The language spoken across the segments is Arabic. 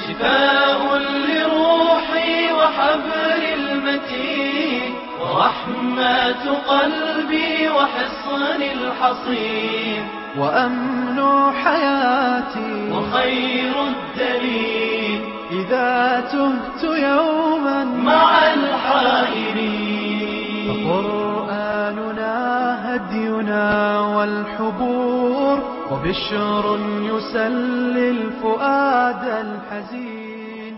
شفاء لروحي وحبل المتين، ورحمة قلبي وحصن الحصين، وأمن حياتي وخير الدليل إذا تهت يوما مع الحائرين. فقرآننا هدينا والحبور، وبشر يسلي الفؤاد الحزين.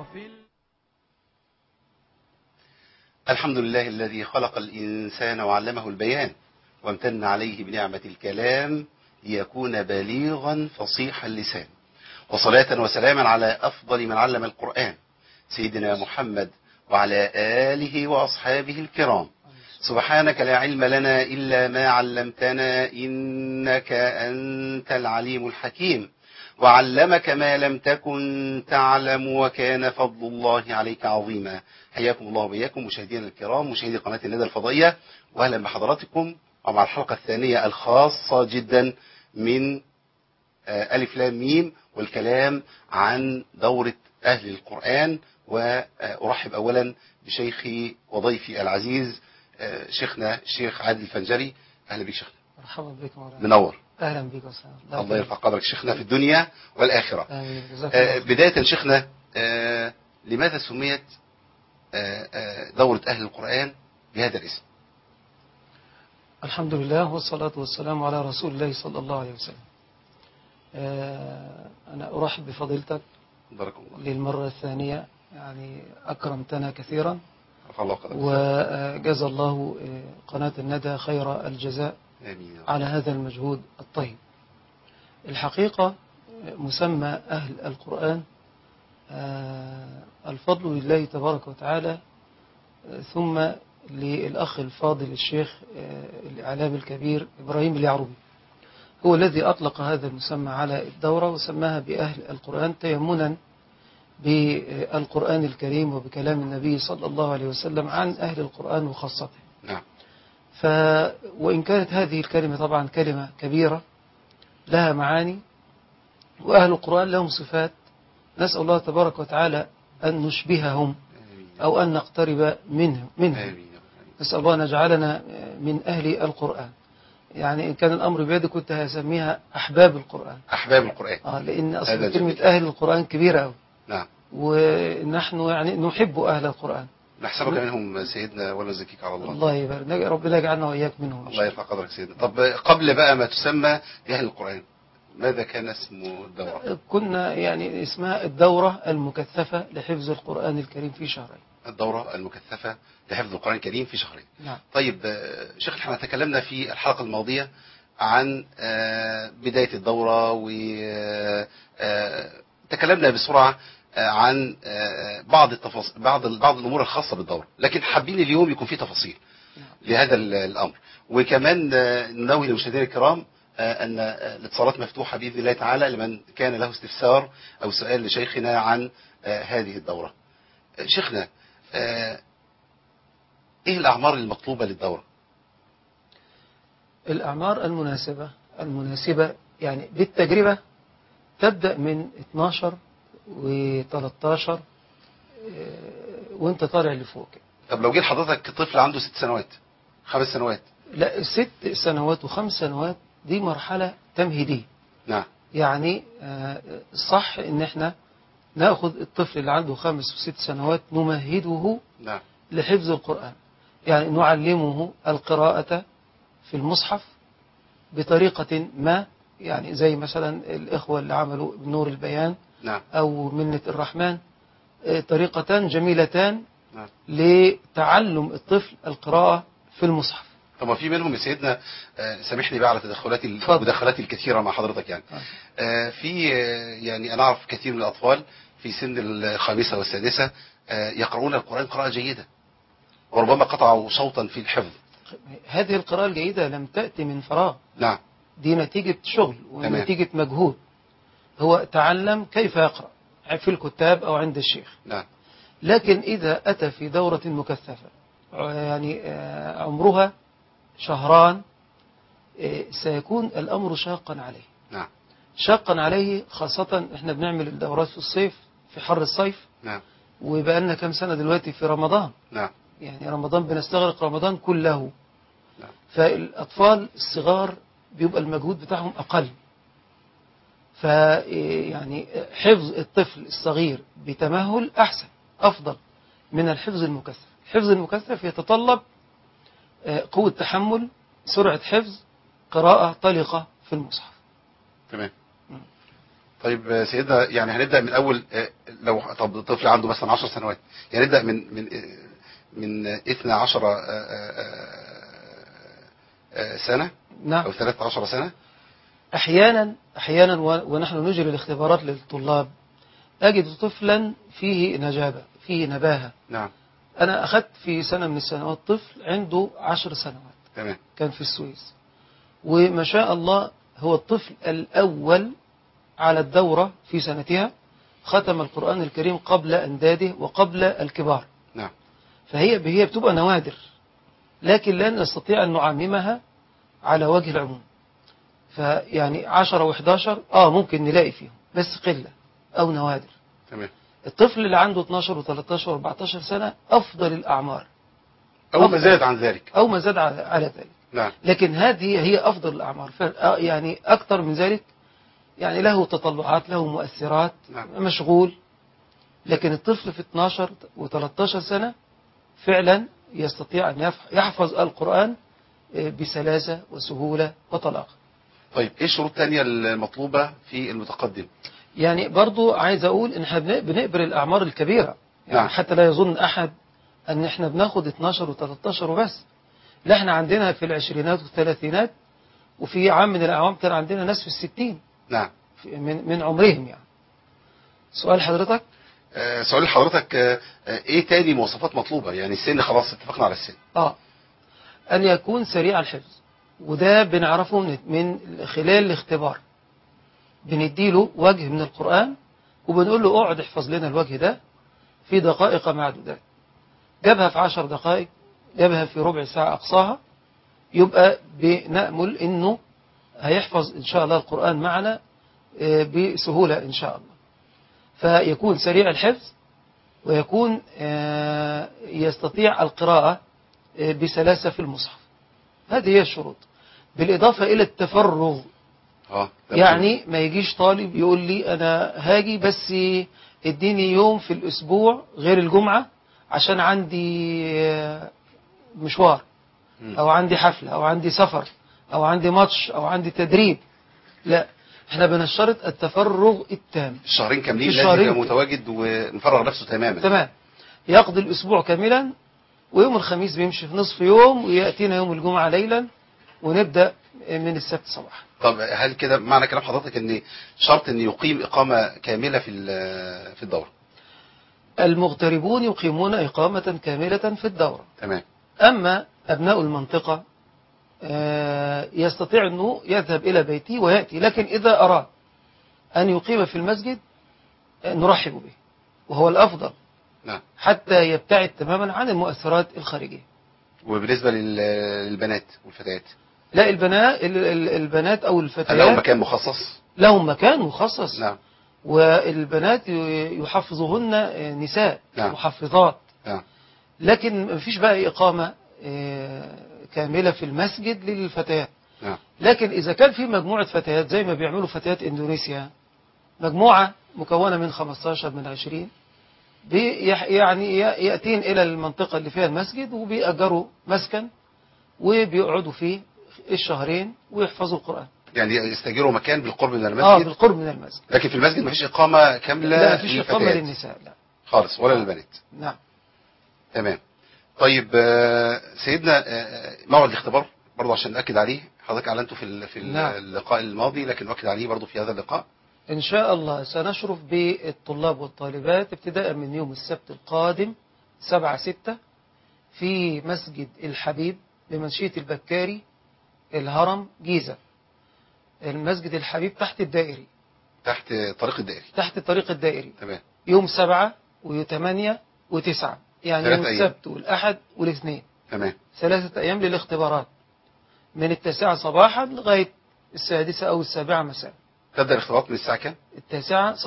الحمد لله الذي خلق الإنسان وعلمه البيان، وامتن عليه بنعمة الكلام ليكون بليغا فصيح اللسان. وصلاة وسلاما على أفضل من علم القرآن سيدنا محمد وعلى آله وأصحابه الكرام. سبحانك لا علم لنا إلا ما علمتنا إنك أنت العليم الحكيم، وعلمك ما لم تكن تعلم، وكان فضل الله عليك عظيما. حياكم الله وبياكم مشاهدينا الكرام، مشاهدي قناة الندى الفضائية، وأهلا بحضراتكم ومع الحلقة الثانية الخاصة جدا من ألف لام ميم، والكلام عن دورة أهل القرآن. وأرحب أولا بشيخي وضيفي العزيز شيخنا الشيخ عادل الفنجري. أهلا بك شيخنا. مرحبا بك مولانا. منور. أهلا بك وسهلا. الله يرفع قدرك شيخنا في الدنيا والآخرة. آمين. بداية شيخنا، لماذا سميت دورة أهل القرآن بهذا الاسم؟ الحمد لله والصلاة والسلام على رسول الله صلى الله عليه وسلم. أنا أرحب بفضيلتك بارك الله للمرة الثانية، يعني أكرمتنا كثيرا، رفع الله قدرك، وجزا الله قناة الندى خير الجزاء آمين على هذا المجهود الطيب. الحقيقة مسمى أهل القرآن الفضل لله تبارك وتعالى، ثم للأخ الفاضل الشيخ الإعلام الكبير إبراهيم اليعربي، هو الذي أطلق هذا المسمى على الدورة وسماها بأهل القرآن تيمنا بالقرآن الكريم وبكلام النبي صلى الله عليه وسلم عن أهل القرآن وخاصته. نعم. وإن كانت هذه الكلمة طبعا كلمة كبيرة لها معاني، وأهل القرآن لهم صفات، نسأل الله تبارك وتعالى أن نشبههم أو أن نقترب منهم. نسأل الله أن يجعلنا من أهل القرآن. يعني إن كان الأمر بيدي كنت هسميها أحباب القرآن. أحباب القرآن. لأن أصل كلمة أهل القرآن كبيرة أوي. نعم. ونحن يعني نحب أهل القرآن. نحسبك منهم سيدنا ولا نزكيك على الله. الله يبارك، ربنا يجعلنا وإياك منهم. الله يرفع قدرك سيدنا. طب قبل بقى ما تسمى بأهل القرآن، ماذا كان اسم الدورة؟ كنا يعني اسمها الدورة المكثفة لحفظ القرآن الكريم في شهرين. الدورة المكثفة لحفظ القرآن الكريم في شهرين. نعم. طيب شيخ، احنا تكلمنا في الحلقة الماضية عن بداية الدورة، وتكلمنا بسرعة عن بعض التفاصيل، بعض الأمور الخاصة بالدورة، لكن حابين اليوم يكون في تفاصيل لهذا الأمر. وكمان ننوه للمشاهدين الكرام أن الاتصالات مفتوحة بإذن الله تعالى لمن كان له استفسار أو سؤال لشيخنا عن هذه الدورة. شيخنا، إيه الأعمار المطلوبة للدورة؟ الأعمار المناسبة يعني بالتجربة تبدأ من 12 و13 وانت طالع لفوق. طب لو جه حضرتك طفل عنده 6 سنوات 5 سنوات؟ لا، 6 سنوات و5 سنوات دي مرحلة تمهيدية. نعم. يعني صح ان احنا ناخذ الطفل اللي عنده 5 و6 سنوات نمهده نعم لحفظ القرآن، يعني نعلمه القراءة في المصحف بطريقة ما، يعني زي مثلا الإخوة اللي عملوا بنور البيان نعم أو منة الرحمن، طريقتان جميلتان نعم لتعلم الطفل القراءة في المصحف. طب في منهم يا سيدنا، سامحني بقى على تدخلاتي الكثيرة مع حضرتك، يعني في يعني أنا أعرف كثير من الأطفال في سن الخامسة والسادسة يقرؤون القرآن قراءة جيدة، وربما قطعوا صوتا في الحفظ. هذه القراءة الجيدة لم تأتي من فراغ. نعم. دي نتيجة شغل ونتيجة مجهود. هو تعلم كيف يقرأ في الكتاب أو عند الشيخ. نعم. لكن إذا أتى في دورة مكثفة يعني عمرها شهران، سيكون الأمر شاقا عليه. نعم. شاقا عليه، خاصة احنا بنعمل الدورات في الصيف في حر الصيف، نعم. وبقى لنا كام سنة دلوقتي في رمضان، نعم. يعني رمضان بنستغرق رمضان كله. نعم. فالأطفال الصغار بيبقى المجهود بتاعهم أقل، فيعني حفظ الطفل الصغير بتمهل أحسن أفضل من الحفظ المكثف. الحفظ المكثف يتطلب قوة تحمل، سرعة حفظ، قراءة طلقة في المصحف. تمام. طيب سيدنا، يعني هنبدأ من أول، لو طب طفل عنده مثلا 10 سنوات، يعني نبدأ من 12 سنة، نعم. أو 13 سنة. أحيانا ونحن نجري الاختبارات للطلاب أجد طفلا فيه نجابة، فيه نباهة. نعم. أنا أخذت في سنة من السنوات طفل عنده 10 سنوات، تمام. كان في السويس، وما شاء الله هو الطفل الأول على الدورة في سنتها، ختم القرآن الكريم قبل أنداده وقبل الكبار. نعم. فهي بتبقى نوادر، لكن لا نستطيع أن نعممها على وجه العموم. فيعني 10 و11 ممكن نلاقي فيهم، بس قلة أو نوادر. تمام. الطفل اللي عنده 12 و13 و14 سنة أفضل الأعمار، أو ما زاد عن ذلك، أو ما زاد على ذلك. نعم. لكن هذه هي أفضل الأعمار. يعني أكثر من ذلك يعني له تطلعات، له مؤثرات، نعم. مشغول. لكن الطفل في 12 و13 سنة فعلا يستطيع أن يحفظ القرآن بسلاسة وسهولة وطلاقة. طيب إيه الشروط الثانية المطلوبة في المتقدم؟ يعني برضو عايز أقول إن احنا بنقبل الأعمار الكبيرة، يعني نعم. حتى لا يظن أحد أن احنا بناخد 12 و13 وبس. لا، احنا عندنا في العشرينات والثلاثينات، وفي عام من الأعوام كان عندنا ناس في 60 نعم. من عمرهم. يعني سؤال حضرتك؟ سؤال حضرتك، ايه تاني مواصفات مطلوبة؟ يعني السن خلاص اتفقنا على السن. أن يكون سريع الحفظ، وده بنعرفه من خلال الاختبار. بنديله وجه من القرآن وبنقول له اقعد احفظ لنا الوجه ده في دقائق معدودات. جابها في 10 دقائق، جابها في ربع ساعة أقصاها، يبقى بنأمل إنه هيحفظ إن شاء الله القرآن معنا بسهولة إن شاء الله. فيكون سريع الحفظ، ويكون يستطيع القراءة بسلاسة في المصحف. هذه هي الشروط، بالإضافة إلى التفرغ. يعني ما يجيش طالب يقول لي أنا هاجي بس اديني يوم في الأسبوع غير الجمعة عشان عندي مشوار، أو عندي حفلة، أو عندي سفر، أو عندي ماتش، أو عندي تدريب. لا، احنا بنشترط التفرغ التام. الشهرين كاملين لازم يبقى متواجد ومفرغ نفسه تماما. تمام. يقضي الأسبوع كاملا، ويوم الخميس بيمشي في نصف يوم، ويأتينا يوم الجمعة ليلا، ونبدأ من السبت صباحا. طب هل كده معنى كلام حضرتك ان شرط ان يقيم إقامة كاملة في الدورة؟ المغتربون يقيمون إقامة كاملة في الدورة. تمام. أما أبناء المنطقة يستطيع أنه يذهب إلى بيته ويأتي، لكن إذا أراد أن يقيم في المسجد نرحب به، وهو الأفضل. نعم. حتى يبتعد تماما عن المؤثرات الخارجية. وبالنسبة للبنات والفتيات؟ لا، البنات أو الفتيات لهم مكان مخصص؟ لهم مكان مخصص. نعم. والبنات يحفظهن نساء. نعم. محفظات. نعم. لكن ما فيش بقى إقامة كاملة في المسجد للفتيات. نعم. لكن إذا كان في مجموعة فتيات زي ما بيعملوا فتيات إندونيسيا، مجموعة مكونة من 15 من 20، يعني يأتين إلى المنطقة اللي فيها المسجد، وبيأجروا مسكن وبيقعدوا فيه الشهرين ويحفظوا القرآن. يعني يستأجروا مكان بالقرب من المسجد؟ بالقرب من المسجد. لكن في المسجد مفيش إقامة كاملة؟ لا، مفيش إقامة للنساء، لا خالص، ولا للبنات. نعم. تمام. طيب سيدنا، موعد الاختبار برضه عشان نأكد عليه، حضرتك أعلنته في نعم. اللقاء الماضي، لكن نؤكد عليه برضه في هذا اللقاء. إن شاء الله سنشرف بالطلاب والطالبات ابتداء من يوم السبت القادم 7/6 في مسجد الحبيب بمنشية البكاري، الهرم، جيزة. المسجد الحبيب تحت الدائري، تحت طريق الدائري. تحت الطريق الدائري. تمام. يوم 7 و8 و9، يعني يوم السبت والأحد والاثنين. تمام. 3 أيام للاختبارات، من 9 صباحا لغاية 6 أو 7 مساء. تبدأ الاختبارات من الساعة كام؟ 9 صباحا.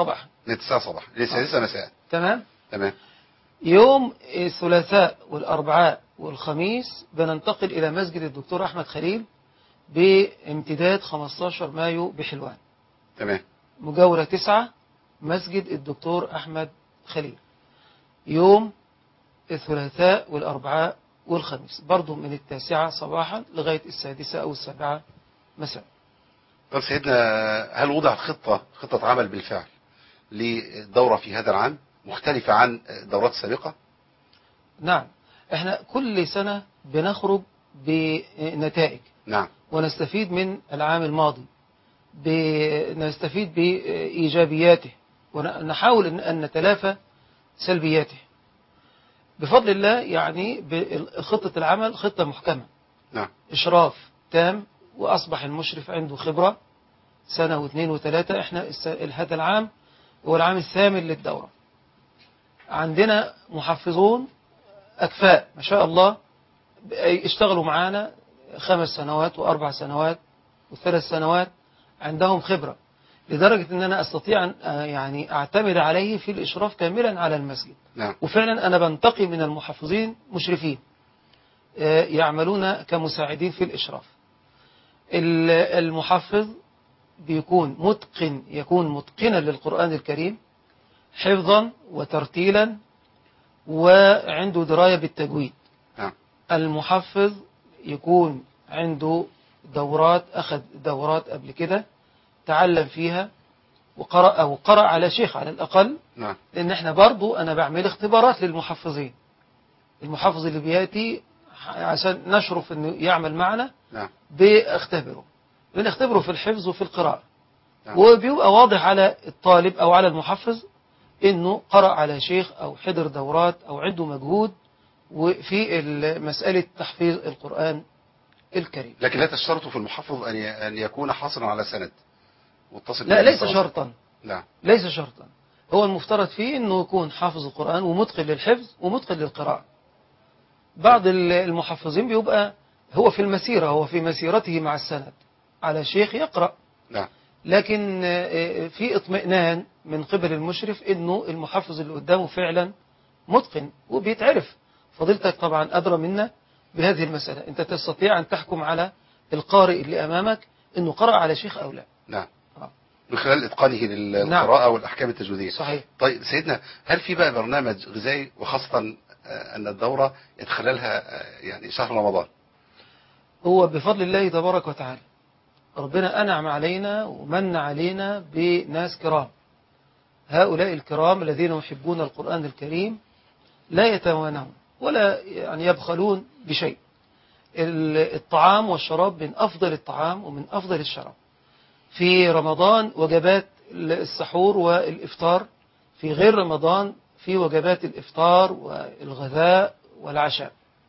من 9 صباحا للسادسة مساء. تمام. تمام. يوم الثلاثاء والأربعاء والخميس بننتقل إلى مسجد الدكتور أحمد خليل بامتداد 15 مايو بحلوان. تمام. مجاورة 9 مسجد الدكتور أحمد خليل، يوم الثلاثاء والأربعاء والخميس، برضو من 9 صباحا لغاية 6 أو 7 مساء. طب سيدنا، هل وضع خطة عمل بالفعل للدورة في هذا العام مختلفة عن دورات سابقة؟ نعم، احنا كل سنة بنخرج بنتائج. نعم. ونستفيد من العام الماضي، نستفيد بإيجابياته ونحاول أن نتلافى سلبياته بفضل الله. يعني خطة العمل خطة محكمة. نعم. إشراف تام، وأصبح المشرف عنده خبرة سنة واثنين وثلاثة. احنا هذا العام هو العام الثامن للدورة. عندنا محفظون أكفاء ما شاء الله، اشتغلوا معانا 5 سنوات و4 سنوات و3 سنوات، عندهم خبرة لدرجة أن أنا أستطيع أن يعني أعتمد عليه في الإشراف كاملا على المسجد. نعم. وفعلا أنا بنتقي من المحفظين مشرفين يعملون كمساعدين في الإشراف. المحفظ يكون متقنا للقرآن الكريم حفظا وترتيلا، وعنده دراية بالتجويد. نعم. المحفظ يكون عنده أخذ دورات قبل كده، تعلم فيها وقرأ على شيخ على الأقل. نعم. لأن احنا برضو أنا بعمل اختبارات للمحفظين. المحفظ اللي بياتي عشان نشرف أنه يعمل معنا، نعم. بنختبره في الحفظ وفي القراءة. نعم. وبيبقى واضح على الطالب أو على المحفظ أنه قرأ على شيخ أو حضر دورات أو عنده مجهود وفي مسألة تحفيظ القرآن الكريم. لكن لا تشترط في المحفظ أن يكون حاصلا على سند متصل. لا، ليس شرطا. لا، ليس شرطا. هو المفترض فيه أنه يكون حافظ القرآن ومتقن للحفظ ومتقن للقراءة. بعض المحفظين بيبقى هو في المسيرة، هو في مسيرته مع السند على شيخ يقرأ. لا. لكن في اطمئنان من قبل المشرف أنه المحفظ اللي قدامه فعلا متقن وبيتعرف. فضيلتك طبعا أدرى منا بهذه المسألة. أنت تستطيع أن تحكم على القارئ اللي أمامك أنه قرأ على شيخ أو لا. نعم. من خلال إتقانه للقراءة والأحكام التجويدية. صحيح. طيب سيدنا، هل في بقى برنامج غذائي، وخاصة أن الدورة يدخلها يعني شهر رمضان؟ هو بفضل الله تبارك وتعالى ربنا أنعم علينا ومن علينا بناس كرام. هؤلاء الكرام الذين يحبون القرآن الكريم لا يتوانون ولا يعني يبخلون بشيء. الطعام والشراب من أفضل الطعام ومن أفضل الشراب. في رمضان وجبات السحور والإفطار، في غير رمضان في وجبات الإفطار والغذاء والعشاء.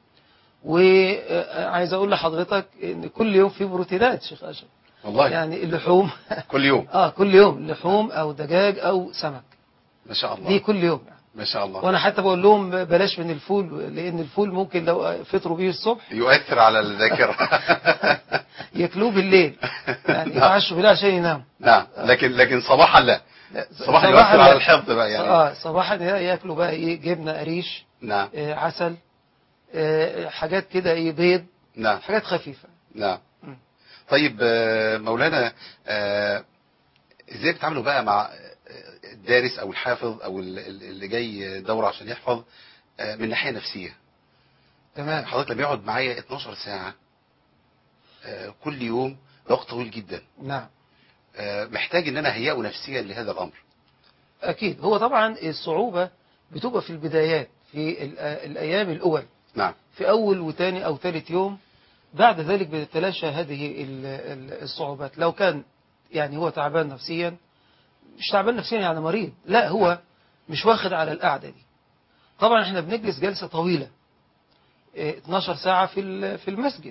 وعايز أقول لحضرتك إن كل يوم في بروتينات شيخ أشرف. والله يعني اللحوم كل يوم. كل يوم لحوم أو دجاج أو سمك. ما شاء الله. دي كل يوم يعني. ما شاء الله. وأنا حتى بقول لهم بلاش من الفول، لأن الفول ممكن لو فطروا بيه الصبح يؤثر على الذاكرة. ياكلوه بالليل، يعني يتعشوا بالليل عشان يناموا. نعم. لكن صباحا لا. صباحا يؤثر على الحفظ بقى يعني. صباحا ياكلوا بقى ايه، جبنه قريش. نعم. عسل، حاجات كده، ايه، بيض. نعم. حاجات خفيفه. نعم. طيب مولانا، ازاي بتعاملوا بقى مع الدارس او الحافظ او اللي جاي دورة عشان يحفظ من ناحية نفسية؟ تمام. حضرتك لما يقعد معايا 12 ساعة كل يوم، وقت طويل جدا. نعم. محتاج ان انا اهيئه نفسيا لهذا الامر. اكيد. هو طبعا الصعوبة بتبقى في البدايات، في الايام الاول. نعم. في اول وثاني او ثالث يوم. بعد ذلك بتتلاشى هذه الصعوبات. لو كان يعني هو تعبان نفسيا، مش تعبان نفسيا يعني مريض، لا، هو مش واخد على القعدة دي. طبعا احنا بنجلس جلسة طويلة 12 ساعة في المسجد،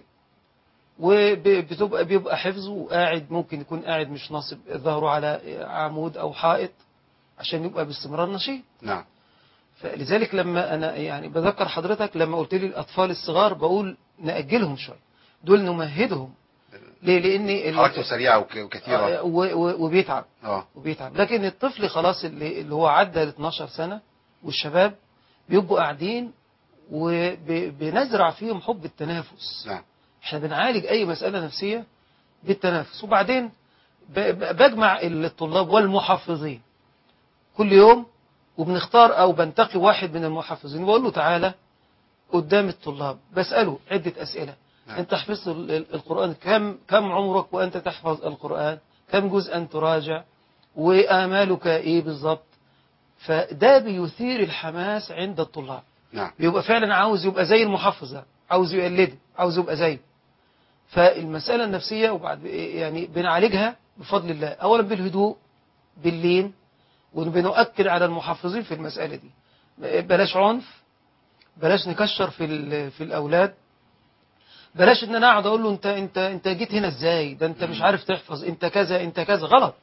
وبيبقى حفظه وقاعد، ممكن يكون قاعد مش ناصب ظهره على عمود أو حائط عشان يبقى باستمرار نشيط. نعم. فلذلك لما أنا يعني بذكر حضرتك لما قلت لي الأطفال الصغار، بقول نأجلهم شوية، دول نمهدهم ليه؟ لان حركته سريعة وكثيرة. وبيتعب. اه وبيتعب. لكن الطفل خلاص اللي هو عدى ال 12 سنة والشباب بيبقوا قاعدين وبنزرع فيهم حب التنافس. نعم. احنا بنعالج اي مسألة نفسية بالتنافس. وبعدين بجمع الطلاب والمحفظين كل يوم، وبنختار او بنتقي واحد من المحفظين وبقول له تعالى قدام الطلاب، بسأله عدة أسئلة. نعم. أنت حفظت القرآن كم عمرك وأنت تحفظ القرآن؟ كم جزءا تراجع؟ وآمالك إيه بالضبط؟ فده بيثير الحماس عند الطلاب. نعم. بيبقى فعلا عاوز يبقى زي المحفظ ده، عاوز يقلده، عاوز يبقى زيه. فالمسألة النفسية وبعد يعني بنعالجها بفضل الله، أولا بالهدوء، باللين، وبنؤكد على المحفظين في المسألة دي. بلاش عنف، بلاش نكشر في الأولاد، بلاش ان انا اقعد اقول له انت جيت هنا ازاي، ده انت مش عارف تحفظ، انت كذا انت كذا. غلط.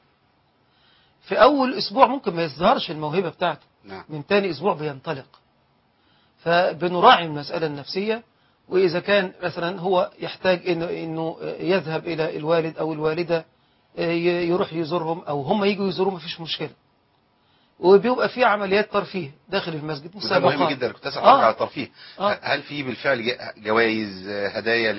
في اول اسبوع ممكن ما يظهرش الموهبة بتاعته. نعم. من تاني اسبوع بينطلق. فبنراعي المسألة النفسية. واذا كان مثلا هو يحتاج انه يذهب الى الوالد او الوالدة يروح يزورهم او هم يجوا يزوروه، مفيش مشكلة. وبيبقى في عمليات ترفيه داخل المسجد، وده مهم مسابقات. جدا. كنت اسال حضرتك على الترفيه. آه. هل في بالفعل جوائز، هدايا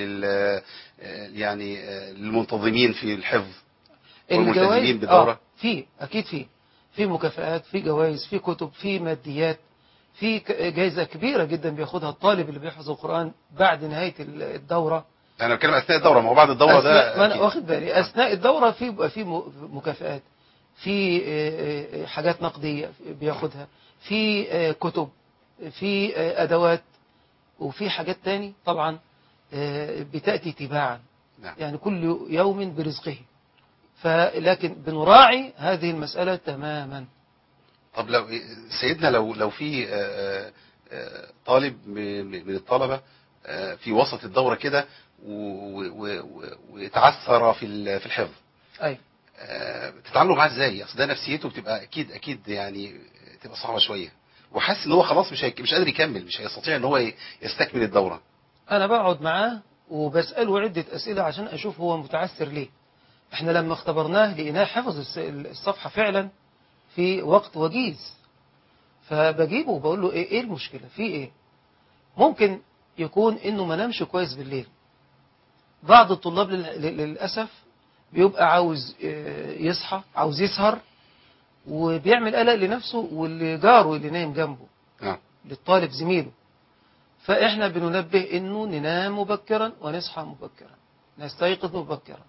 يعني للمنتظمين في الحفظ والملتزمين بالدورة؟ في اكيد في مكافآت، في جوائز، في كتب، في ماديات، في جائزة كبيرة جدا بياخدها الطالب اللي بيحفظ القرآن بعد نهاية الدورة. انا بتكلم اثناء الدورة، ما هو بعد الدورة ده ما انا أكيد. واخد بالي. اثناء الدورة بيبقى في مكافآت، في حاجات نقدية بياخدها، في كتب، في ادوات، وفي حاجات تاني طبعا بتأتي تباعا. نعم. يعني كل يوم برزقه. لكن بنراعي هذه المسألة تماما. طب لو سيدنا لو في طالب من الطلبة في وسط الدورة كده ويتعثر في الحفظ، أيوة. بتتعاملوا معاه ازاي؟ اصل ده نفسيته بتبقى اكيد يعني تبقى صعبة شوية، وحاسس ان هو خلاص مش قادر يكمل، مش هيستطيع ان هو يستكمل الدورة. أنا بقعد معاه وبسأله عدة أسئلة عشان أشوف هو متعثر ليه. احنا لما اختبرناه لقيناه حفظ الصفحة فعلا في وقت وجيز. فبجيبه وبقول له ايه المشكلة في ايه. ممكن يكون انه ما نامش كويس بالليل. بعض الطلاب للأسف بيبقى عاوز يصحى، عاوز يسهر، وبيعمل قلق لنفسه واللي جاره اللي نايم جنبه، للطالب زميله. فإحنا بننبه إنه ننام مبكرا ونصحى مبكرا، نستيقظ مبكرا.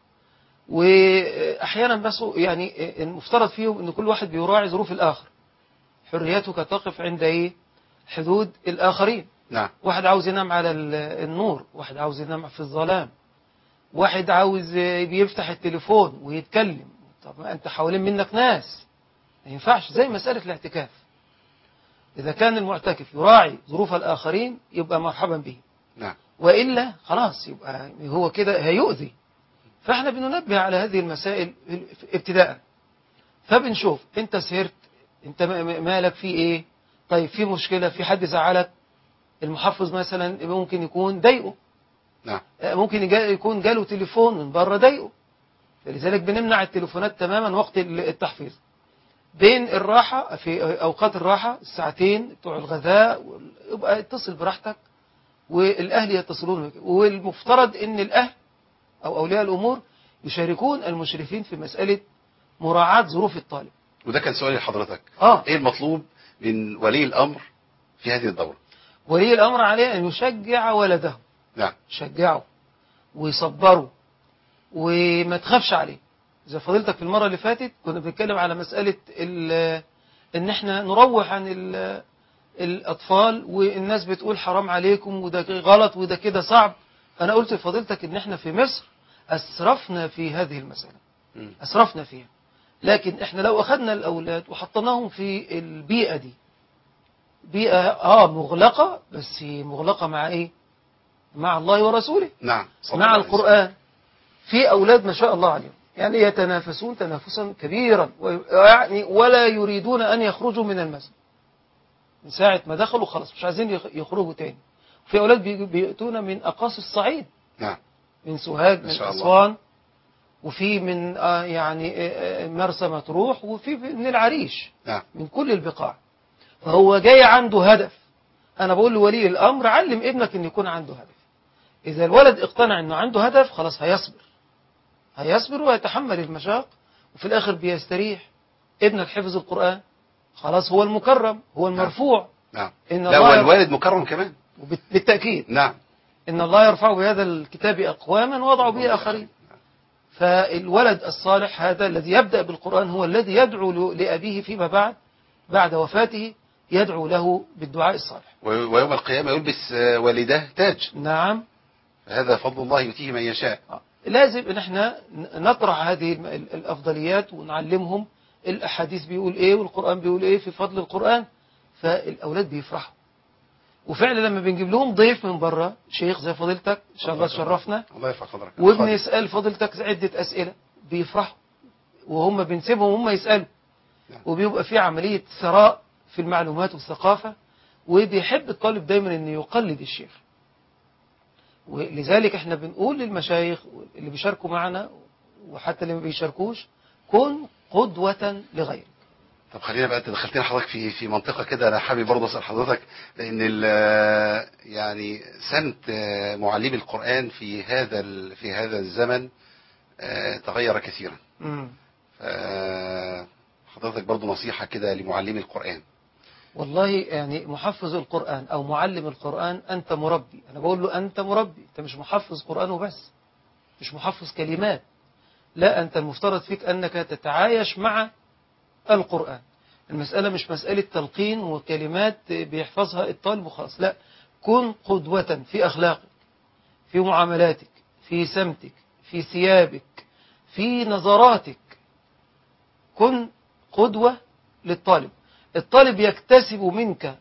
وأحيانا بس يعني المفترض فيهم إن كل واحد بيراعي ظروف الآخر. حريتك تقف عند إيه؟ حدود الآخرين. نعم. واحد عاوز ينام على النور، واحد عاوز ينام في الظلام، واحد عاوز بيفتح التليفون ويتكلم. طب ما أنت حوالين منك ناس، ما ينفعش. زي مسألة الاعتكاف، إذا كان المعتكف يراعي ظروف الآخرين يبقى مرحبا به. نعم. وإلا خلاص يبقى هو كده هيؤذي. فإحنا بننبه على هذه المسائل ابتداء. فبنشوف أنت سهرت، أنت مالك في إيه؟ طيب في مشكلة، في حد زعلك؟ المحفظ مثلا ممكن يكون ضايقه. نعم. ممكن يكون جاله تليفون من بره ضايقه. فلذلك بنمنع التليفونات تماما وقت التحفيظ. بين الراحة، في أوقات الراحة الساعتين بتوع الغذاء، يبقى اتصل براحتك والأهل يتصلون بك. والمفترض أن الأهل أو أولياء الأمور يشاركون المشرفين في مسألة مراعاة ظروف الطالب. وده كان سؤالي لحضرتك. إيه المطلوب من ولي الأمر في هذه الدورة؟ ولي الأمر عليه أن يشجع ولده. نعم. يشجعه ويصبره وما تخافش عليه. زي فضيلتك في المرة اللي فاتت كنا بنتكلم على مسألة ان احنا نروح عن الأطفال، والناس بتقول حرام عليكم وده غلط وده كده صعب. أنا قلت لفضيلتك ان احنا في مصر أسرفنا في هذه المسألة، أسرفنا فيها. لكن احنا لو أخذنا الأولاد وحطناهم في البيئة دي، بيئة مغلقة، بس مغلقة مع ايه؟ مع الله ورسوله. نعم. مع القرآن. في أولاد ما شاء الله عليهم يعني يتنافسون تنافسا كبيرا، يعني ولا يريدون أن يخرجوا من المسجد. من ساعة ما دخلوا خلاص مش عايزين يخرجوا تاني. في أولاد بيأتون من أقاصي الصعيد. نعم. من سوهاج، من أسوان، وفي من مرسى مطروح، وفي من العريش، نعم. من كل البقاع. فهو جاي عنده هدف. أنا بقول لولي الأمر علم ابنك أن يكون عنده هدف. إذا الولد اقتنع أنه عنده هدف خلاص هيصبر ويتحمل المشاق، وفي الآخر بيستريح. ابنك حفظ القرآن خلاص هو المكرم، هو المرفوع. نعم. إن لا، الله والوالد مكرم كمان. بالتأكيد. نعم. إن الله يرفع بهذا الكتاب أقواما وضعوا به آخرين. فالولد الصالح هذا الذي يبدأ بالقرآن هو الذي يدعو لأبيه فيما بعد وفاته، يدعو له بالدعاء الصالح. ويوم القيامة يلبس والداه تاج. نعم. هذا فضل الله يؤتيه من يشاء. لازم ان احنا نطرح هذه الافضليات ونعلمهم الاحاديث بيقول ايه والقرآن بيقول ايه في فضل القرآن، فالاولاد بيفرحوا. وفعلا لما بنجيب لهم ضيف من بره، شيخ زي فضيلتك ان شاء الله تشرفنا، الله يرفع قدرك، وابن يسأل فضيلتك عدة اسئلة، بيفرحوا وهم بنسيبهم هم يسألوا. وبيبقى في عملية ثراء في المعلومات والثقافة، وبيحب الطالب دايما انه يقلد الشيخ. ولذلك احنا بنقول للمشايخ اللي بيشاركوا معنا وحتى اللي ما بيشاركوش، كن قدوة لغيرك. طب خلينا بقى، دخلتنا حضرتك في منطقة كده أنا حابب برضه أسأل حضرتك، لأن يعني سمت معلمي القرآن في هذا الزمن تغير كثيرا. حضرتك برضه نصيحة كده لمعلمي القرآن. والله يعني محفظ القرآن أو معلم القرآن أنت مربي. أنا بقول له أنت مربي، أنت مش محفظ قرآن وبس، مش محفظ كلمات، لا، أنت المفترض فيك أنك تتعايش مع القرآن. المسألة مش مسألة تلقين وكلمات بيحفظها الطالب وخلاص، لا، كن قدوة في أخلاقك، في معاملاتك، في سمتك، في ثيابك، في نظراتك. كن قدوة للطالب. الطالب يكتسب منك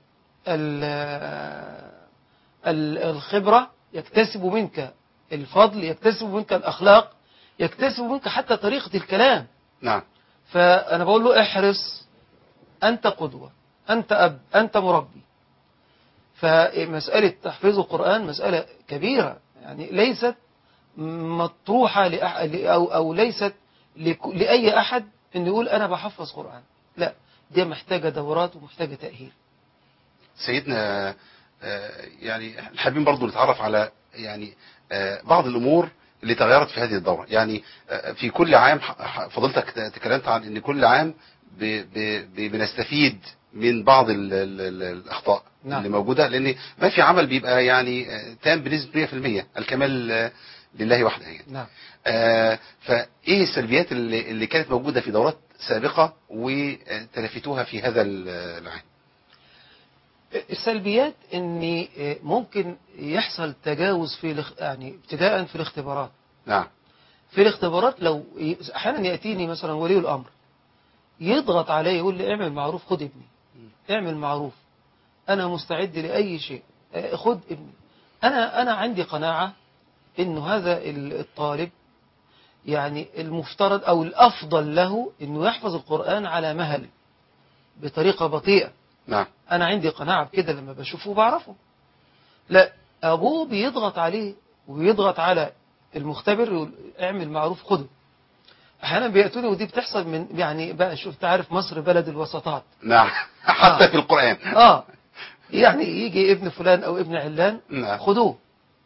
الخبرة، يكتسب منك الفضل، يكتسب منك الأخلاق، يكتسب منك حتى طريقة الكلام. نعم. فأنا بقول له احرص، أنت قدوة، أنت أب، أنت مربي. فمسألة تحفيظ القرآن مسألة كبيرة، يعني ليست مطروحة أو ليست لأي أحد أن يقول أنا بحفظ قرآن، لا، دي محتاجة دورات ومحتاجة تأهيل. سيدنا يعني حابين برضو نتعرف على يعني بعض الأمور اللي تغيرت في هذه الدورة. يعني في كل عام فضلتك تكلمت عن أن كل عام بنستفيد من بعض الأخطاء. نعم. اللي موجودة، لأن ما في عمل بيبقى يعني تام بنسبة 100%، الكمال لله وحده يعني. نعم. فإيه السلبيات اللي كانت موجودة في دورات سابقة وتلفتوها في هذا العام؟ السلبيات ان ممكن يحصل تجاوز يعني ابتداء في الاختبارات. نعم. في الاختبارات لو احيانا ياتيني مثلا ولي الامر يضغط علي يقول لي اعمل معروف، خد ابني، اعمل معروف، انا مستعد لاي شيء، خد ابني. انا عندي قناعة انه هذا الطالب يعني المفترض او الافضل له انه يحفظ القرآن على مهل بطريقة بطيئة. نعم. أنا عندي قناعة بكده لما بشوفه وبعرفه. لا، أبوه بيضغط عليه ويضغط على المختبر يقول اعمل معروف خده. أحيانا بيأتوني، ودي بتحصل من يعني بقى، شوف تعرف مصر بلد الوسطات. نعم. حتى في القرآن. يعني يجي ابن فلان أو ابن علان. نعم. خدوه.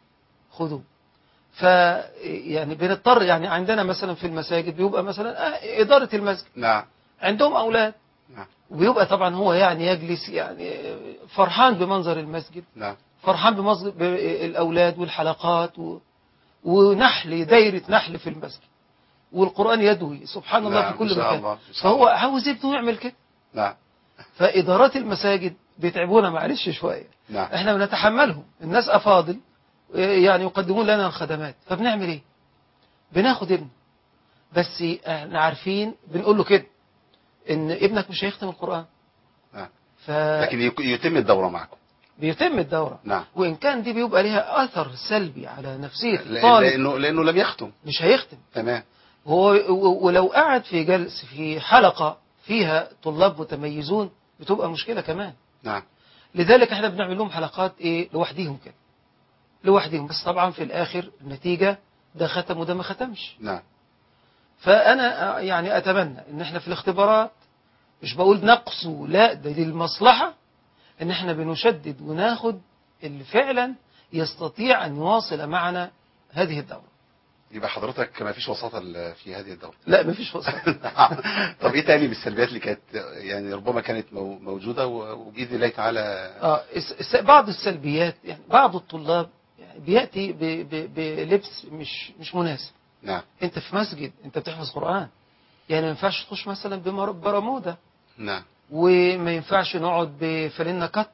يعني بنضطر، يعني عندنا مثلا في المساجد بيبقى مثلا إدارة المسجد. نعم. عندهم أولاد. نعم. ويبقى طبعا هو يعني يجلس يعني فرحان بمنظر المسجد. نعم. فرحان بمنظر الأولاد والحلقات ونحل، دايرة نحل في المسجد، والقرآن يدوي سبحان الله. نعم. في كل مكان. الله. فهو عاوز ابنه يعمل كده. نعم. فإدارات المساجد بيتعبونا معلش شوية. نعم. احنا بنتحملهم، الناس أفاضل يعني يقدمون لنا الخدمات، فبنعمل ايه؟ بناخد ابنه، بس احنا عارفين بنقول له كده ان ابنك مش هيختم القرآن. نعم. لكن يتم الدورة معكم. بيتم الدورة. نعم. وإن كان دي بيبقى لها أثر سلبي على نفسية الطالب، لأنه لم يختم، مش هيختم. تمام. ولو قعد في حلقة فيها طلاب متميزون بتبقى مشكلة كمان. نعم. لذلك احنا بنعمل لهم حلقات لوحديهم كده، لوحديهم، بس طبعا في الآخر النتيجة ده ختم وده ما ختمش. نعم. فأنا يعني أتمنى إن إحنا في الاختبارات، مش بقول نقصوا، لا، ده للمصلحة، إن إحنا بنشدد وناخد اللي فعلا يستطيع أن يواصل معنا هذه الدورة. يبقى حضرتك ما فيش وساطة في هذه الدورة. لا، مفيش وسط. طب ايه تاني من السلبيات اللي كانت يعني ربما كانت موجودة وبإذن الله تعالى؟ بعض السلبيات، يعني بعض الطلاب يعني بيأتي بلبس مش مناسب. نعم. انت في مسجد، انت بتحفظ قرآن، يعني ما ينفعش تخش مثلا ببرموده، نعم. وما ينفعش نقعد بفانلة كت،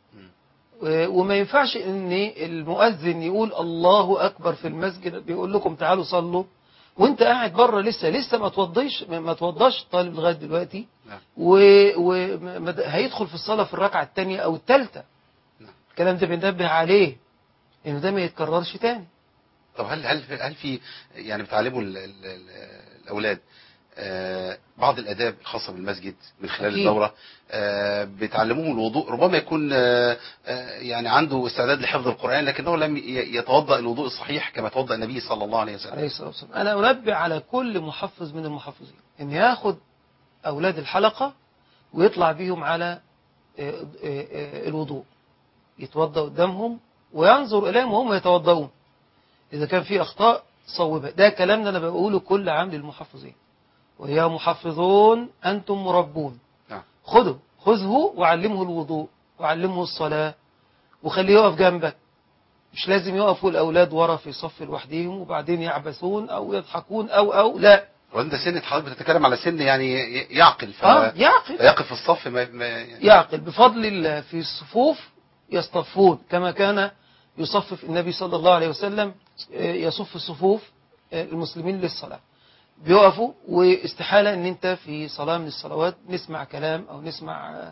وما ينفعش ان المؤذن يقول الله اكبر في المسجد، بيقول لكم تعالوا صلوا، وانت قاعد بره لسه ما توضاش الطالب لغايه دلوقتي، نعم. وهيدخل في الصلاه في الركعه الثانيه او الثالثه. نعم. الكلام ده بننبه عليه انه ده ما يتكررش تاني. طب هل في يعني بتعلموا الأولاد بعض الآداب الخاصة بالمسجد من خلال أكيد. الدورة؟ بتعلموهم الوضوء، ربما يكون يعني عنده استعداد لحفظ القرآن لكنه لم يتوضأ الوضوء الصحيح كما توضأ النبي صلى الله عليه وسلم. عليه الصلاة والسلام. أنا أنبه على كل محفظ من المحفظين أن يأخذ أولاد الحلقة ويطلع بيهم على الوضوء، يتوضأ قدامهم وينظر إليهم وهم يتوضؤون، إذا كان في أخطاء صوبها. ده كلامنا أنا بقوله كل عام للمحفظين، ويا محفظون أنتم مربون. نعم. خذه وعلمه الوضوء وعلمه الصلاة، وخليه يقف جنبك. مش لازم يقفوا الأولاد ورا في صف لوحدهم وبعدين يعبثون أو يضحكون أو لا. وانت سن حضرتك بتتكلم على سن يعني يعقل، يعقل، يقف في الصف يعقل بفضل الله. في الصفوف يصطفون كما كان يصفف النبي صلى الله عليه وسلم، يصف الصفوف المسلمين للصلاة، بيقفوا. واستحالة ان انت في صلاة من الصلوات نسمع كلام او نسمع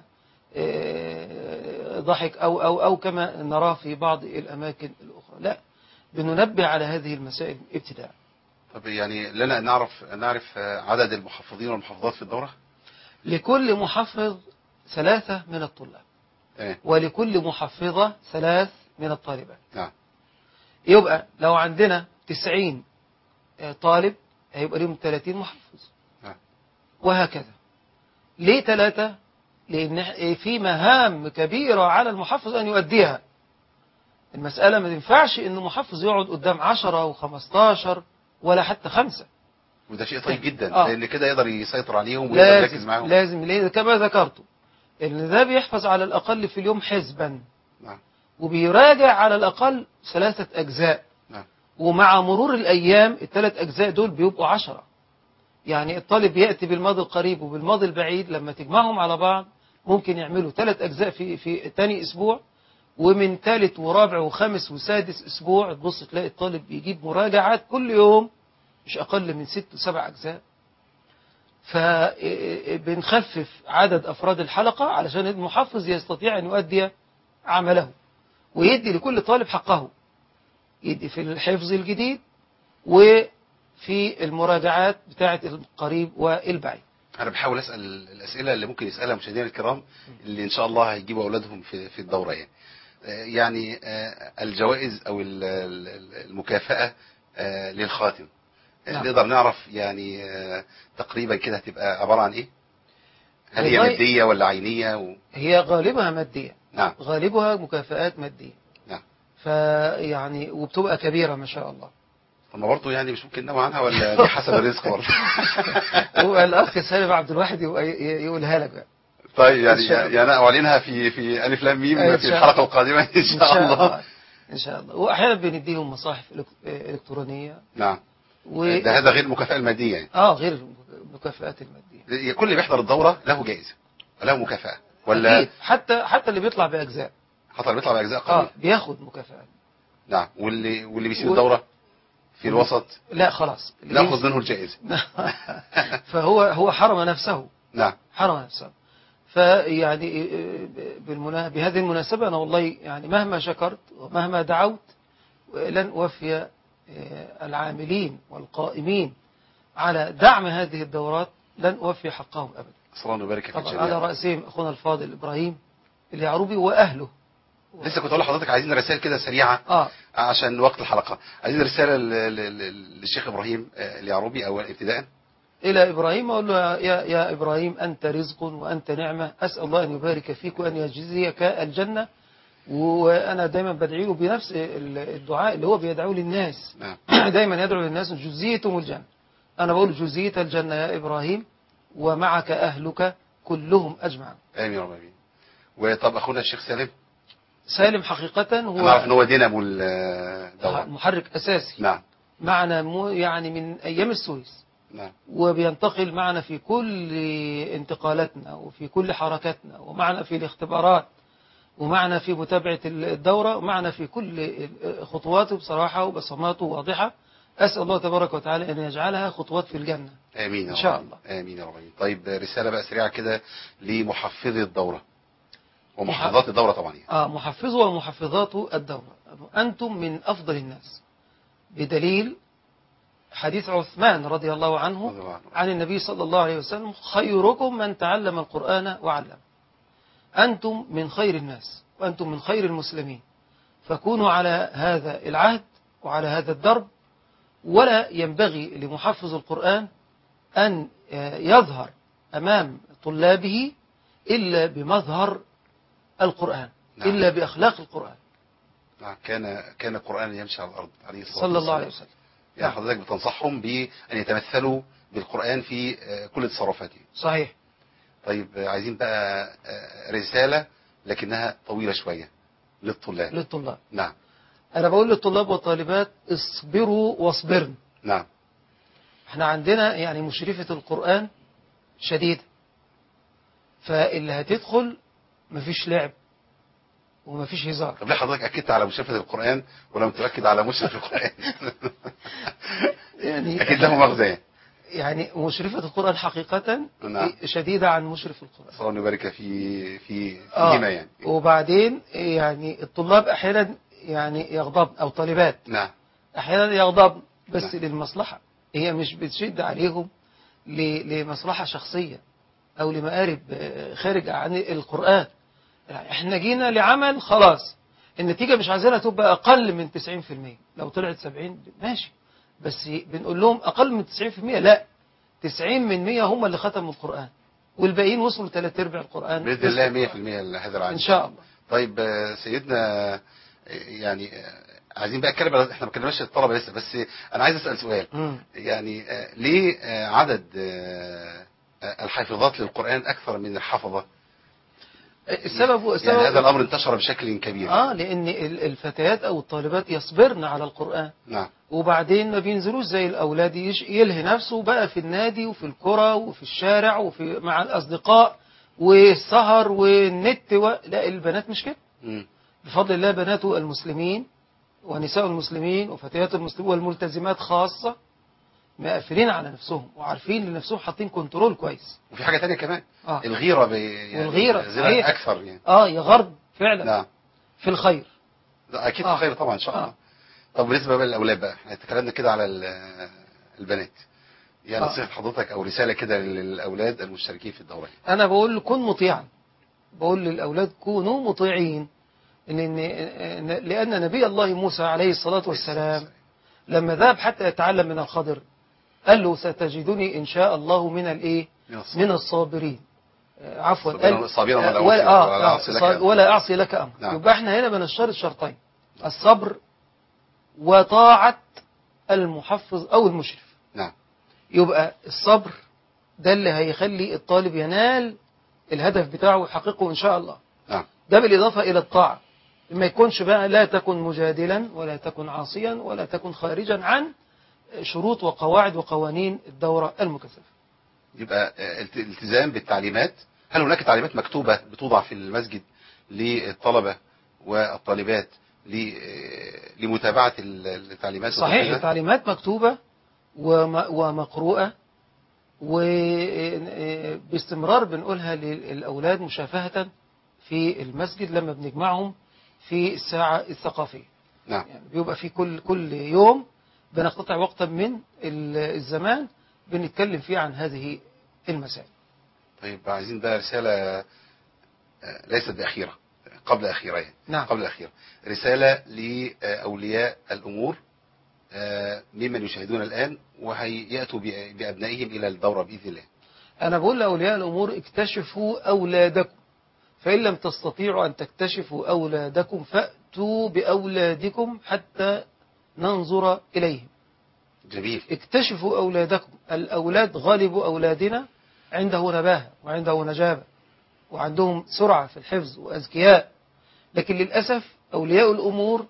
ضحك او كما نراه في بعض الاماكن الاخرى، لا، بننبه على هذه المسائل ابتداء. طب يعني لنا نعرف عدد المحفظين والمحافظات في الدورة؟ لكل محفظ 3 من الطلاب، ايه. ولكل محفظة 3 من الطالبات. نعم. يبقى لو عندنا 90 طالب هيبقى لهم 30 محفظ. نعم. وهكذا. ليه 3؟ لأن في مهام كبيرة على المحفظ أن يؤديها. المسألة ما ينفعش أن محفظ يقعد قدام 10 و15 ولا حتى 5. وده شيء طيب جدا، لأن كده يقدر يسيطر عليهم ويقدر يركز معاهم. لازم كما ذكرت أن ده بيحفظ على الأقل في اليوم حزبا. نعم. وبيراجع على الأقل 3 أجزاء. نعم. ومع مرور الأيام ال3 أجزاء دول بيبقوا 10. يعني الطالب يأتي بالماضي القريب وبالماضي البعيد، لما تجمعهم على بعض ممكن يعملوا 3 أجزاء في تاني أسبوع، ومن ثالث ورابع وخامس وسادس أسبوع تبص تلاقي الطالب بيجيب مراجعات كل يوم مش أقل من 6 و7 أجزاء. فبنخفف عدد أفراد الحلقة علشان المحفظ يستطيع أن يؤدي عمله ويدي لكل طالب حقه، يدي في الحفظ الجديد وفي المراجعات بتاعة القريب والبعيد. أنا بحاول أسأل الأسئلة اللي ممكن يسألها مشاهدينا الكرام اللي إن شاء الله هيجيبوا أولادهم في الدورة. يعني الجوائز أو المكافأة للخاتم، نعم. نقدر نعرف يعني تقريبا كده هتبقى عبارة عن إيه؟ هل هي مادية ولا عينية؟ هي غالبها مادية. نعم. غالبها مكافآت مادية. نعم. فيعني وبتبقى كبيرة ما شاء الله. طب ما برضه يعني مش ممكن نوع عنها ولا دي حسب الرزق برضه؟ هو الأخ سالم عبد الواحد يقولها لك بقى. طيب يعني أعلنها في ألف لام ميم في الحلقة القادمة إن شاء الله. إن شاء الله. وأحيانا بنديهم مصاحف إلكترونية. نعم. هذا غير المكافأة المادية يعني. غير المكافآت المادية. كل اللي بيحضر الدورة له جائزة وله مكافأة ولا؟ أكيد. حتى اللي بيطلع بأجزاء. حتى اللي بيطلع بأجزاء قليلة. بياخد مكافأة. نعم. واللي بيسيب الدورة في الوسط لا خلاص ناخذ منه الجائزة. فهو حرم نفسه. نعم. حرم نفسه. فيعني بهذه المناسبة أنا والله يعني مهما شكرت ومهما دعوت لن أوفي العاملين والقائمين على دعم هذه الدورات، لن أوفي حقهم أبدا. صلى الله وبارك فيك. طبعا على رأسهم أخونا الفاضل إبراهيم اليعروبي وأهله. لسه كنت أقول لحضرتك عايزين رسائل كده سريعة عشان وقت الحلقة. عايزين رسالة للشيخ إبراهيم اليعروبي أو ابتداء. إلى إبراهيم أقول له يا إبراهيم أنت رزق وأنت نعمة، أسأل الله أن يبارك فيك وأن يجزيك الجنة. وأنا دايما بدعي له بنفس الدعاء اللي هو بيدعوه للناس. نعم. دايما يدعو للناس جزيتم الجنة. أنا بقول جزيت الجنة يا إبراهيم ومعك أهلك كلهم أجمعون. آمين يا رب آمين. وطب أخونا الشيخ سالم، سالم حقيقة أنا أعرف إن هو هو دينامو الدورة. محرك أساسي نعم. معنا يعني من أيام السويس، نعم. وبينتقل معنا في كل انتقالاتنا وفي كل حركاتنا، ومعنا في الاختبارات، ومعنا في متابعة الدورة، ومعنا في كل خطواته بصراحة، وبصماته واضحة. أسأل الله تبارك وتعالى أن يجعلها خطوات في الجنة آمين يا إن رب. شاء الله. آمين يا رب. طيب رسالة بقى سريعة كده لمحفظي الدورة ومحفظات الدورة طبعا يعني. محفظوا ومحفظات الدورة، أنتم من أفضل الناس، بدليل حديث عثمان رضي الله عنه عن النبي صلى الله عليه وسلم: خيركم من تعلم القرآن وعلم. أنتم من خير الناس وأنتم من خير المسلمين، فكونوا على هذا العهد وعلى هذا الدرب. ولا ينبغي لمحفظ القرآن أن يظهر أمام طلابه إلا بمظهر القرآن. نعم. إلا بأخلاق القرآن. نعم. كان القرآن يمشي على الأرض عليه الصلاة صلى الله عليه وسلم. يعني حضرتك بتنصحهم بأن يتمثلوا بالقرآن في كل تصرفاتهم. صحيح. طيب عايزين بقى رسالة لكنها طويلة شوية للطلاب. نعم. أنا بقول للطلاب والطالبات: اصبروا واصبرن. نعم. احنا عندنا يعني مشرفة القرآن شديدة، فاللي هتدخل مفيش لعب ومفيش هزار. طب ليه حضرتك أكدت على مشرفة القرآن ولم تؤكد على مشرف القرآن؟ يعني أكيد له مغزى. يعني مشرفة القرآن حقيقة نعم. شديدة عن مشرف القرآن. صلى الله يبارك فيهما يعني. وبعدين يعني الطلاب أحيانا يعني يغضبن، أو طالبات نعم أحيانا يغضبن، بس نعم. للمصلحة. هي مش بتشد عليهم لمصلحة شخصية أو لمآرب خارج عن القرآن. احنا جينا لعمل خلاص، النتيجة مش عايزينها تبقى أقل من 90%. لو طلعت 70 ماشي، بس بنقول لهم أقل من 90%. لا، 90% هم اللي ختموا القرآن، والباقيين وصلوا 3/4 القرآن بإذن الله 100% هذا العام إن شاء الله. طيب سيدنا يعني عايزين بقى نتكلم، احنا ما كلمناش الطلبة لسه، بس أنا عايز أسأل سؤال. يعني ليه عدد الحافظات للقرآن أكثر من الحفظة؟ السبب يعني هذا الأمر انتشر بشكل كبير. لأن الفتيات أو الطالبات يصبرن على القرآن. نعم. وبعدين ما بينزلوش زي الأولاد يلهي نفسه بقى في النادي وفي الكرة وفي الشارع وفي مع الأصدقاء والسهر والنت لا، البنات مش كده. بفضل الله بنات المسلمين ونساء المسلمين وفتيات المسلمين والملتزمات خاصة مقفلين على نفسهم وعارفين لنفسهم، حاطين كنترول كويس. وفي حاجة تانية كمان. الغيرة يعني والغيرة أكثر يعني. يغرب فعلا. نعم. في الخير. أكيد في الخير طبعا إن شاء الله. طب بالنسبة بقى للأولاد بقى، احنا اتكلمنا كده على البنات، يعني نصيحة حضرتك أو رسالة كده للأولاد المشتركين في الدورة. أنا بقول كن مطيعا، بقول للأولاد كونوا مطيعين، لأن نبي الله موسى عليه الصلاة والسلام لما ذهب حتى يتعلم من الخضر قال له: ستجدني إن شاء الله من الصابرين. عفوا ولا أعصي لك أمر. نعم. يبقى احنا هنا بنشترط شرطين: الصبر وطاعة المحفظ أو المشرف. نعم. يبقى الصبر ده اللي هيخلي الطالب ينال الهدف بتاعه ويحققه إن شاء الله. نعم. ده بالإضافة إلى الطاعة، ما يكونش بقى لا تكن مجادلا ولا تكن عاصيا ولا تكن خارجا عن شروط وقواعد وقوانين الدورة المكثفة. يبقى الالتزام بالتعليمات. هل هناك تعليمات مكتوبة بتوضع في المسجد للطلبة والطالبات لمتابعة التعليمات؟ صحيح، التعليمات مكتوبة ومقروءة، وباستمرار بنقولها للأولاد مشافهة في المسجد لما بنجمعهم في الساعة الثقافية. نعم. يعني بيبقى في كل يوم بنقتطع وقتا من الزمان بنتكلم فيه عن هذه المسائل. طيب عايزين بقى رسالة ليست بأخيرة، قبل أخيرة يعني. نعم. قبل أخيرة، رسالة لأولياء الأمور ممن يشاهدون الآن وهيأتوا بأبنائهم إلى الدورة بإذن الله. أنا بقول لأولياء الأمور اكتشفوا أولادكم، فإن لم تستطيعوا أن تكتشفوا أولادكم فأتوا بأولادكم حتى ننظر إليهم. جميل. اكتشفوا أولادكم. الأولاد غالب أولادنا عنده نباهة وعنده نجابة وعندهم سرعة في الحفظ وأذكياء، لكن للأسف أولياء الأمور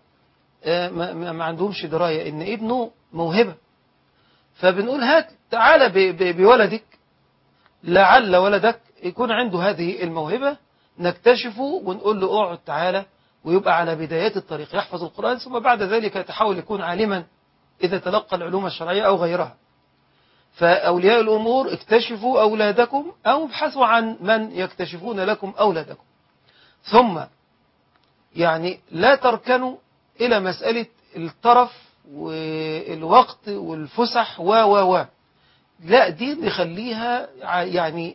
ما عندهمش دراية إن ابنه موهبة، فبنقول هات تعالى بولدك، لعل ولدك يكون عنده هذه الموهبة، نكتشفه ونقول له اقعد تعالى، ويبقى على بدايات الطريق يحفظ القرآن، ثم بعد ذلك يتحول يكون عالما إذا تلقى العلوم الشرعية أو غيرها. فأولياء الأمور اكتشفوا أولادكم أو ابحثوا عن من يكتشفون لكم أولادكم. ثم يعني لا تركنوا إلى مسألة الطرف والوقت والفسح و لا، دي نخليها يعني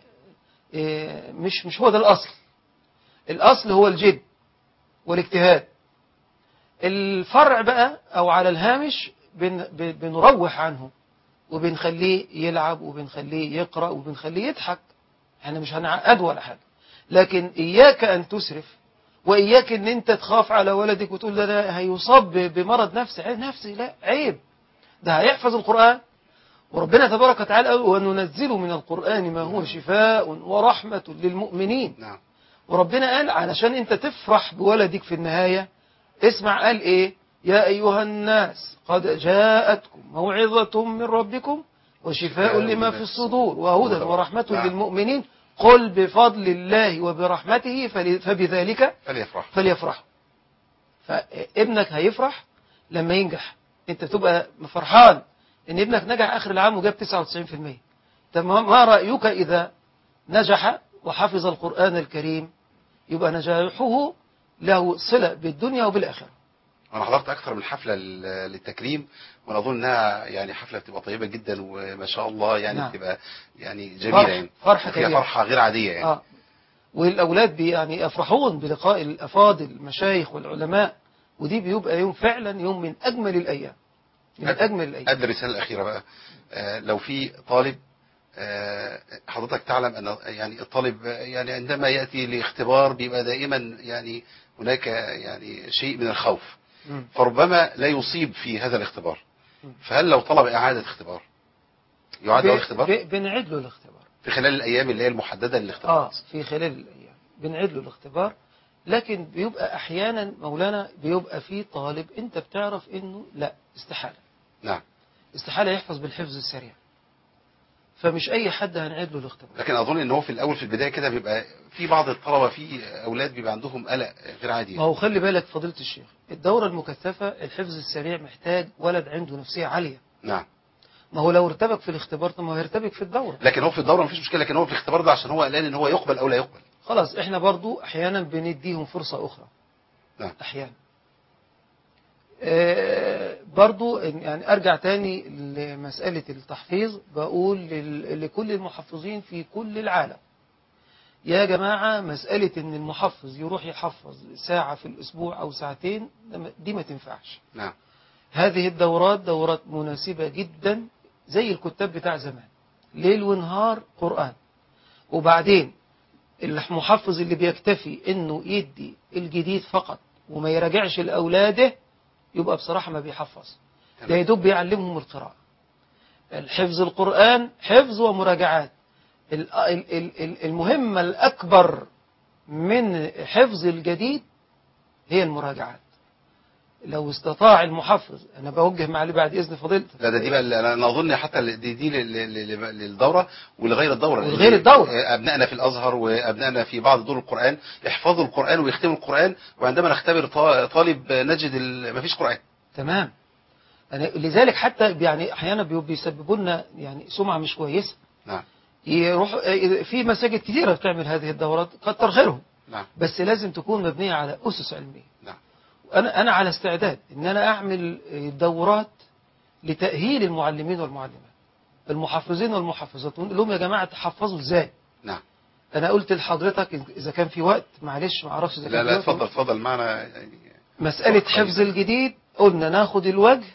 مش هو ده الأصل. الأصل هو الجد والاجتهاد. الفرع بقى أو على الهامش بنروح عنه وبنخليه يلعب وبنخليه يقرأ وبنخليه يضحك، احنا مش هنعقد ولا حاجة، لكن إياك أن تسرف، وإياك أن أنت تخاف على ولدك وتقول ده هيصاب بمرض نفسي. لا، عيب، ده هيحفظ القرآن، وربنا تبارك وتعالى قال وننزل من القرآن ما هو شفاء ورحمة للمؤمنين. نعم. وربنا قال علشان أنت تفرح بولدك في النهاية، اسمع قال إيه؟ يا أيها الناس قد جاءتكم موعظة من ربكم وشفاء لما في الصدور وهدى ورحمة للمؤمنين قل بفضل الله وبرحمته فبذلك فليفرح. فابنك هيفرح لما ينجح، انت بتبقى فرحان ان ابنك نجح آخر العام وجاب 99%. طب ما رأيك إذا نجح وحفظ القرآن الكريم؟ يبقى نجاحه له صلة بالدنيا وبالآخرة. أنا حضرت أكثر من حفلة للتكريم، وأنا أظن أنها يعني حفلة بتبقى طيبة جدا وما شاء الله يعني. نعم. بتبقى يعني جميلة، يعني فرحة غير عادية يعني. والأولاد يعني يفرحون بلقاء الأفاضل المشايخ والعلماء، ودي بيبقى يوم فعلا يوم من أجمل الأيام، من أجمل الأيام. قد الرسالة الأخيرة بقى، لو في طالب، حضرتك تعلم أن يعني الطالب يعني عندما يأتي لاختبار بيبقى دائما يعني هناك يعني شيء من الخوف، فربما لا يصيب في هذا الاختبار، فهل لو طلب إعادة اختبار يعاد له الاختبار؟ بنعيد له الاختبار في خلال الأيام اللي هي المحددة للاختبار. في خلال الأيام بنعيد له الاختبار، لكن بيبقى أحيانا مولانا بيبقى في طالب أنت بتعرف إنه لا، استحالة. نعم. استحالة يحفظ بالحفظ السريع، فمش أي حد هنعيد له الاختبار. لكن أظن إن هو في الأول في البداية كده بيبقى في بعض الطلبة، في أولاد بيبقى عندهم قلق غير عادي. ما هو خلي بالك فضيلة الشيخ، الدورة المكثفة الحفظ السريع محتاج ولد عنده نفسية عالية. نعم. ما هو لو ارتبك في الاختبار طب ما هو هيرتبك في الدورة. لكن هو في الدورة مفيش مشكلة، لكن هو في الاختبار ده عشان هو قلقان إن هو يقبل أو لا يقبل. خلاص احنا برضو أحيانا بنديهم فرصة أخرى. نعم. أحيانا برضو يعني أرجع تاني لمسألة التحفيظ، بقول لكل المحفظين في كل العالم، يا جماعة مسألة إن المحفظ يروح يحفظ ساعة في الأسبوع أو ساعتين دي ما تنفعش. نعم. هذه الدورات دورات مناسبة جدا زي الكتاب بتاع زمان، ليل ونهار قرآن. وبعدين المحفظ اللي بيكتفي إنه يدي الجديد فقط وما يراجعش لأولاده يبقى بصراحة ما بيحفظ، ده يدوب بيعلمهم القراءة. الحفظ القرآن حفظ ومراجعات. المهمة الأكبر من حفظ الجديد هي المراجعات. لو استطاع المحفظ، أنا بوجه معالي بعد إذن فضيلتك. لا ده دي بقى أنا أظن حتى دي للدورة ولغير الدورة. ولغير الدورة أبنائنا في الأزهر وأبنائنا في بعض دور القرآن يحفظوا القرآن ويختموا القرآن، وعندما نختبر طالب نجد ما فيش قرآن. تمام. لذلك حتى يعني أحيانا بيسببوا لنا يعني سمعة مش كويسة. نعم. يروح في مساجد كثيرة بتعمل هذه الدورات كتر خيرهم. نعم. بس لازم تكون مبنية على أسس علمية. نعم. أنا على استعداد إن أنا أعمل دورات لتأهيل المعلمين والمعلمات، المحفظين والمحفظات، نقول لهم يا جماعة تحفظوا إزاي. نعم. أنا قلت لحضرتك إذا كان في وقت، معلش ما أعرفش إذا كان لا اتفضل معنا يعني. مسألة حفظ الجديد قلنا ناخد الوجه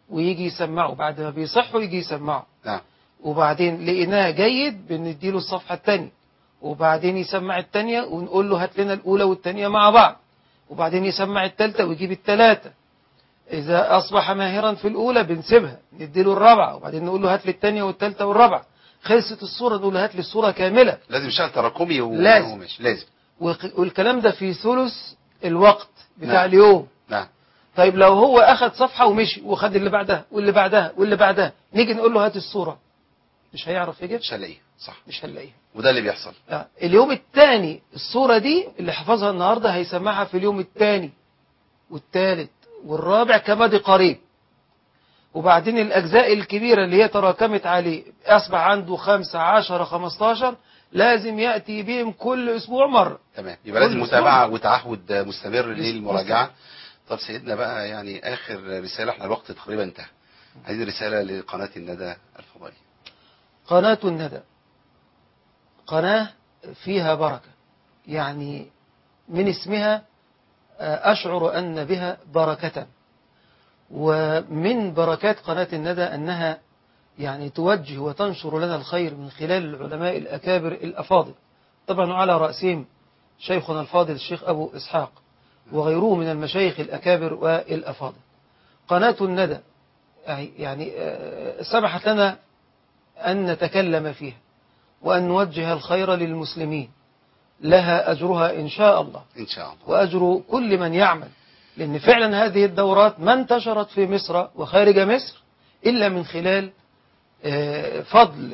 ويجي يسمعه بعد ما بيصحوا يجي يسمعه. نعم. وبعدين لقيناه جيد بنديله الصفحة الثانية، وبعدين يسمع الثانية ونقول له هات لنا الأولى والثانية مع بعض، وبعدين يسمع الثالثة ويجيب الثلاثة. إذا أصبح ماهرا في الأولى بنسيبها نديله الرابعة، وبعدين نقول له هات لي الثانية والثالثة والرابعة. خلصت الصورة نقول له هات لي الصورة كاملة. لازم يشتغل تراكمي لازم. لازم. والكلام ده في ثلث الوقت بتاع نعم. اليوم. نعم. طيب لو هو أخذ صفحة ومشي وخد اللي بعدها واللي بعدها واللي بعدها، نيجي نقول له هات الصورة، مش هيعرف يجيب، مش هلاقيه. صح. مش هنلاقيها. وده اللي بيحصل. اليوم الثاني الصورة دي اللي حفظها النهاردة هيسمعها في اليوم الثاني والثالث والرابع كمادي قريب. وبعدين الأجزاء الكبيرة اللي هي تراكمت عليه أصبح عنده 5 10 15 لازم يأتي بهم كل أسبوع مرة. تمام. يبقى لازم كل متابعة أسبوع. وتعهد مستمر للمراجعة. طب سيدنا بقى يعني آخر رسالة، احنا الوقت تقريبا انتهى. هذه رسالة لقناة الندى الفضائية. قناة الندى قناة فيها بركة، يعني من اسمها أشعر أن بها بركة. ومن بركات قناة الندى أنها يعني توجه وتنشر لنا الخير من خلال العلماء الأكابر الأفاضل، طبعا على رأسهم شيخنا الفاضل الشيخ أبو إسحاق وغيره من المشايخ الأكابر والأفاضل. قناة الندى يعني سمحت لنا أن نتكلم فيها وأن نوجه الخير للمسلمين، لها أجرها إن شاء الله، إن شاء الله، وأجر كل من يعمل، لأن فعلا هذه الدورات ما انتشرت في مصر وخارج مصر إلا من خلال فضل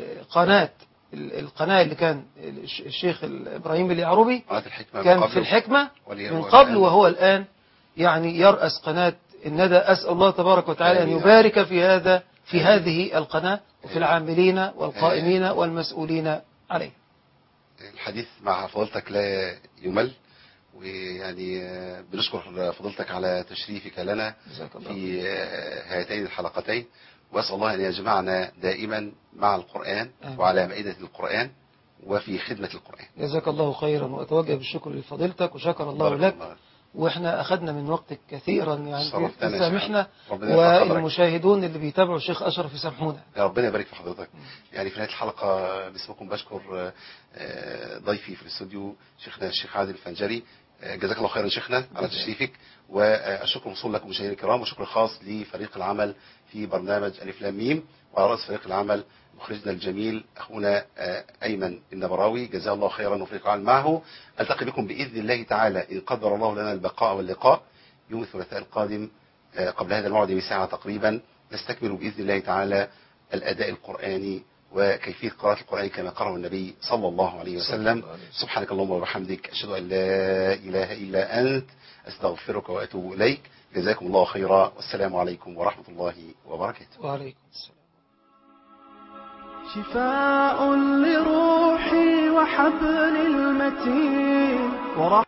القناة اللي كان الشيخ إبراهيم اليعربي كان في الحكمة من قبل، وهو الآن يعني يرأس قناة الندى. أسأل الله تبارك وتعالى أن يبارك في هذه القناة وفي العاملين والقائمين والمسؤولين عليه. الحديث مع فضيلتك لا يمل، ويعني بنشكر فضيلتك على تشريفك لنا في هاتين الحلقتين، وأسأل الله أن يجمعنا دائما مع القرآن وعلى مائدة القرآن وفي خدمة القرآن. جزاك الله خيرا، وأتوجه بالشكر لفضيلتك وشكر الله لك. وإحنا أخذنا من وقتك كثيرا يعني سامحنا، والمشاهدون اللي بيتابعوا الشيخ أشرف يسامحونا. يا ربنا يبارك في حضرتك. يعني في نهاية الحلقة باسمكم بشكر ضيفي في الاستوديو شيخنا الشيخ عادل الفنجري. جزاك الله خيرا شيخنا على تشريفك، والشكر موصول لكم مشاهدينا الكرام، وشكر خاص لفريق العمل في برنامج ألف لام ميم، وعلى رأس فريق العمل مخرجنا الجميل أخونا أيمن النبراوي، جزاه الله خيرا وفريق العمل معه. ألتقي بكم بإذن الله تعالى إن قدر الله لنا البقاء واللقاء يوم الثلاثاء القادم قبل هذا الموعد بساعة تقريبا، نستكمل بإذن الله تعالى الأداء القرآني وكيفية قراءة القرآن كما قرأه النبي صلى الله عليه وسلم. سبحانك اللهم وبحمدك، أشهد أن لا إله إلا أنت، أستغفرك وأتوب إليك. جزاكم الله خيرا، والسلام عليكم ورحمة الله وبركاته. وعليكم السلام. شفاء لروحي وحبل المتين